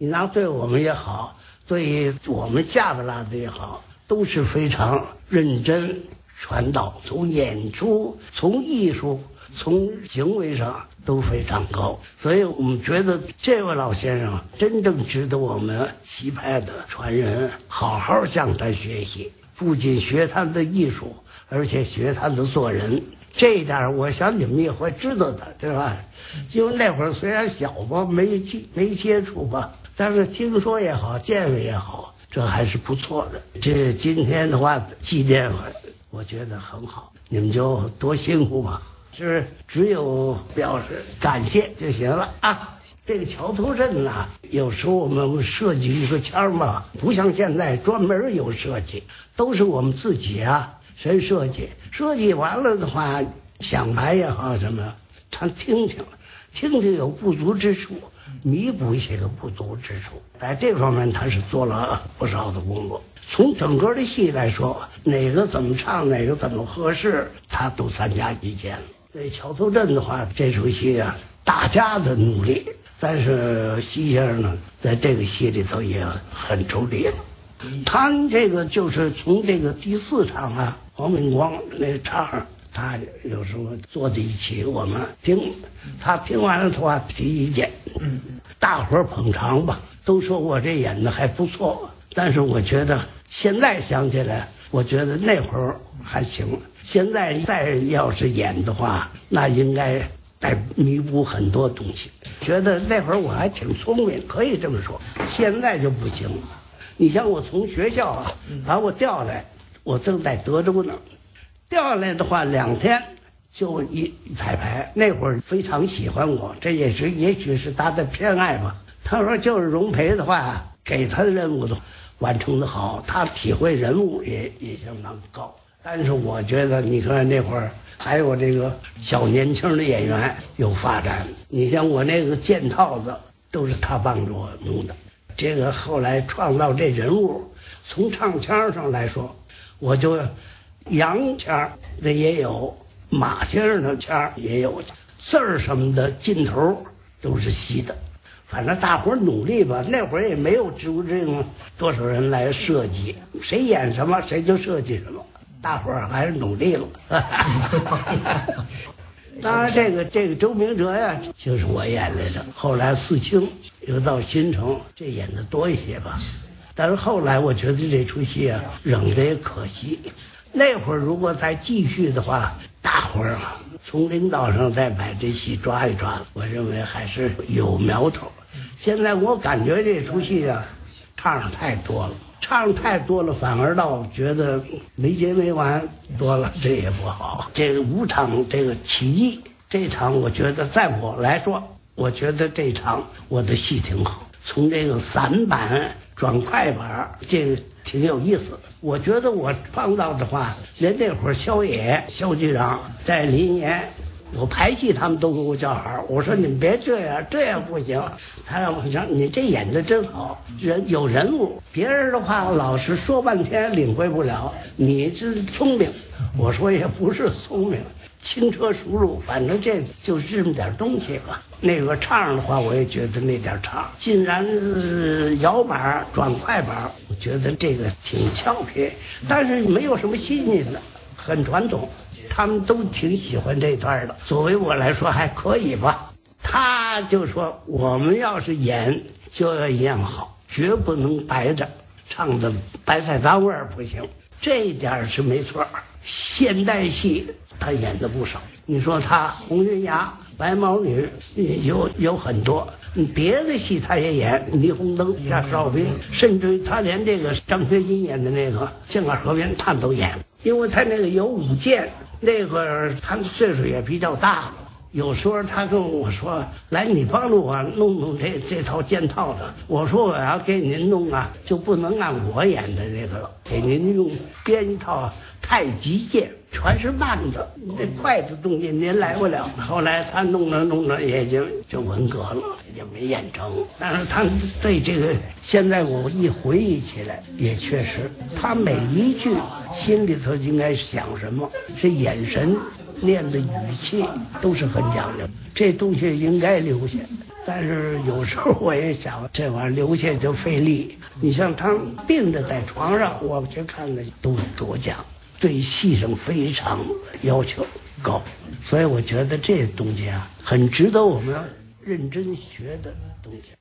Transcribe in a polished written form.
你那对我们也好，对我们下巴拉子也好，都是非常认真传导，从演出，从艺术，从行为上都非常高。所以我们觉得这位老先生真正值得我们西派的传人好好向他学习，不仅学他的艺术，而且学他的做人。这一点我想你们也会知道的，对吧？因为那会儿虽然小吧，没接触吧，但是听说也好，见识也好，这还是不错的。这今天的话纪念我觉得很好，你们就多辛苦吧，是只有表示感谢就行了啊。这个桥头镇呐，有时候我们设计一个腔吧，不像现在专门有设计，都是我们自己啊谁设计完了的话，想白也好什么，他听有不足之处，弥补一些个不足之处，在这方面他是做了不少的工作。从整个的戏来说，哪个怎么唱，哪个怎么合适，他都参加意见了。对桥头镇的话，这出戏啊，大家的努力，但是西先生呢，在这个戏里头也很出力。他这个就是从这个第4场啊，黄明光那唱，他有时候坐在一起，我们听，他听完了的话提意见，大伙儿捧场吧，都说我这演的还不错。但是我觉得现在想起来，我觉得那会儿还行，现在再要是演的话，那应该再弥补很多东西。觉得那会儿我还挺聪明，可以这么说，现在就不行了。你像我从学校啊把我调来，我正在德州呢，调下来的话2天就一彩排。那会儿非常喜欢我，这也许是他的偏爱吧。他说就是荣培的话，给他的任务的完成的好，他体会人物也相当高。但是我觉得你看那会儿还有这个小年轻的演员有发展，你像我那个剑套子都是他帮助我弄的。这个后来创造这人物，从唱腔上来说，我就洋腔的也有，马先生的腔也有，字儿什么的劲头都是西的。反正大伙儿努力吧，那会儿也没有植物这种多少人来设计，谁演什么谁就设计什么，大伙儿还是努力了。当然这个周明哲呀，就是我演来的。后来四清又到新城，这演的多一些吧。但是后来我觉得这出戏啊，扔的也可惜。那会儿如果再继续的话，大伙儿啊，从领导上再把这戏抓一抓，我认为还是有苗头。现在我感觉这出戏啊，唱上太多了，反而倒觉得没结没完多了，这也不好。这个5场这个起义这场，我觉得在我来说，我觉得这场我的戏挺好，从这个散板转快板，这个挺有意思。我觉得我创造的话，连那会儿萧局长在临岩，我排戏他们都给我叫好，我说你们别这样不行。他让我讲你这演的真好，有人物，别人的话老是说半天领会不了，你是聪明。我说也不是聪明，轻车熟路，反正这就是这么点东西吧。那个唱的话，我也觉得那点唱，竟然摇板转快板，我觉得这个挺俏皮，但是没有什么新意的，很传统。他们都挺喜欢这段的，作为我来说还可以吧。他就说我们要是演就要一样好，绝不能白着唱的白菜脏味儿不行，这一点是没错。现代戏他演的不少，你说他红云崖、白毛女有很多，别的戏他也演，霓虹灯、夏少兵，甚至他连这个张学金演的那个《剑杆河边》他都演，因为他那个有舞剑，那会儿他岁数也比较大，有时候他跟我说：“来，你帮助我弄这套剑套子。”我说：“我要给您弄啊，就不能按我演的这个了，给您用编一套太极剑，全是慢的，那快的东西您来不了。”后来他弄着也就文革了，也没演成。但是他对这个，现在我一回忆起来，也确实，他每一句心里头应该想什么，是眼神。念的语气都是很讲究，这东西应该留下。 但是有时候我也想，这玩意儿留下就费力。你像他病着在床上，我去看看都多讲，对戏上非常要求高，所以我觉得这东西啊，很值得我们认真学的东西。